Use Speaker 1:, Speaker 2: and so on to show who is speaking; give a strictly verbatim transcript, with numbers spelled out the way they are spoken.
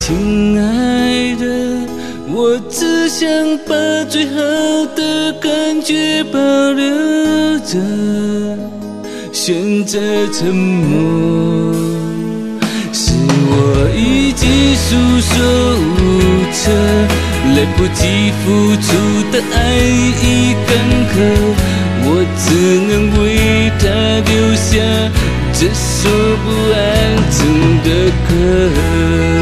Speaker 1: 亲爱的，我只想把最好的感觉保留着，选择沉默，是我已经束手无策，来不及付出的爱已干涸，我只能为他留下这首不安静的歌。